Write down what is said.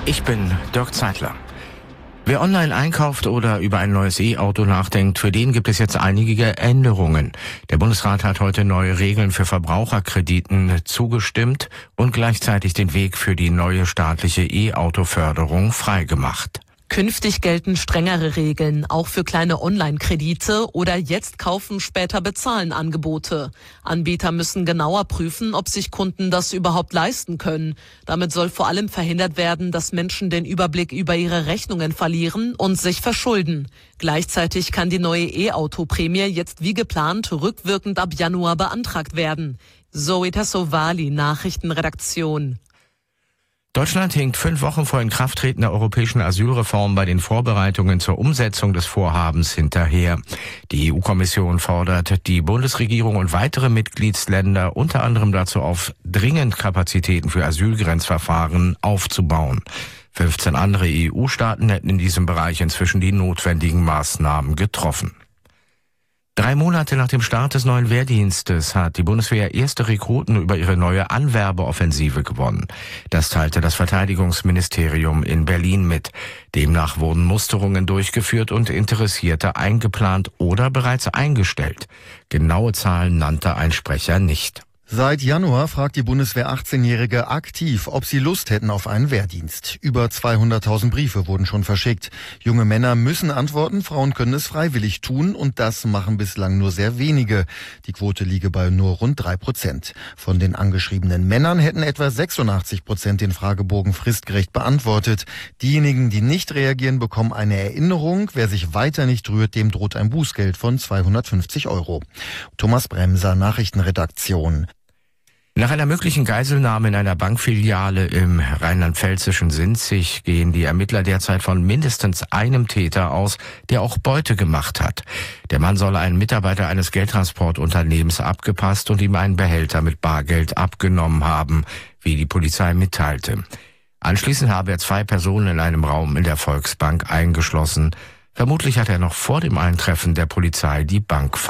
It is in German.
Ich bin Dirk Zeitler. Wer online einkauft oder über ein neues E-Auto nachdenkt, für den gibt es jetzt einige Änderungen. Der Bundesrat hat heute neue Regeln für Verbraucherkrediten zugestimmt und gleichzeitig den Weg für die neue staatliche E-Auto-Förderung freigemacht. Künftig gelten strengere Regeln, auch für kleine Online-Kredite oder jetzt kaufen, später bezahlen Angebote. Anbieter müssen genauer prüfen, ob sich Kunden das überhaupt leisten können. Damit soll vor allem verhindert werden, dass Menschen den Überblick über ihre Rechnungen verlieren und sich verschulden. Gleichzeitig kann die neue E-Auto-Prämie jetzt wie geplant rückwirkend ab Januar beantragt werden. Zoe Tassovali, Nachrichtenredaktion. Deutschland hinkt 5 Wochen vor Inkrafttreten der europäischen Asylreform bei den Vorbereitungen zur Umsetzung des Vorhabens hinterher. Die EU-Kommission fordert die Bundesregierung und weitere Mitgliedsländer unter anderem dazu auf, dringend Kapazitäten für Asylgrenzverfahren aufzubauen. 15 andere EU-Staaten hätten in diesem Bereich inzwischen die notwendigen Maßnahmen getroffen. 3 Monate nach dem Start des neuen Wehrdienstes hat die Bundeswehr erste Rekruten über ihre neue Anwerbeoffensive gewonnen. Das teilte das Verteidigungsministerium in Berlin mit. Demnach wurden Musterungen durchgeführt und Interessierte eingeplant oder bereits eingestellt. Genaue Zahlen nannte ein Sprecher nicht. Seit Januar fragt die Bundeswehr 18-Jährige aktiv, ob sie Lust hätten auf einen Wehrdienst. Über 200.000 Briefe wurden schon verschickt. Junge Männer müssen antworten, Frauen können es freiwillig tun und das machen bislang nur sehr wenige. Die Quote liege bei nur rund 3%. Von den angeschriebenen Männern hätten etwa 86% den Fragebogen fristgerecht beantwortet. Diejenigen, die nicht reagieren, bekommen eine Erinnerung. Wer sich weiter nicht rührt, dem droht ein Bußgeld von 250 €. Thomas Bremser, Nachrichtenredaktion. Nach einer möglichen Geiselnahme in einer Bankfiliale im rheinland-pfälzischen Sinzig gehen die Ermittler derzeit von mindestens einem Täter aus, der auch Beute gemacht hat. Der Mann soll einen Mitarbeiter eines Geldtransportunternehmens abgepasst und ihm einen Behälter mit Bargeld abgenommen haben, wie die Polizei mitteilte. Anschließend habe er 2 Personen in einem Raum in der Volksbank eingeschlossen. Vermutlich hat er noch vor dem Eintreffen der Polizei die Bank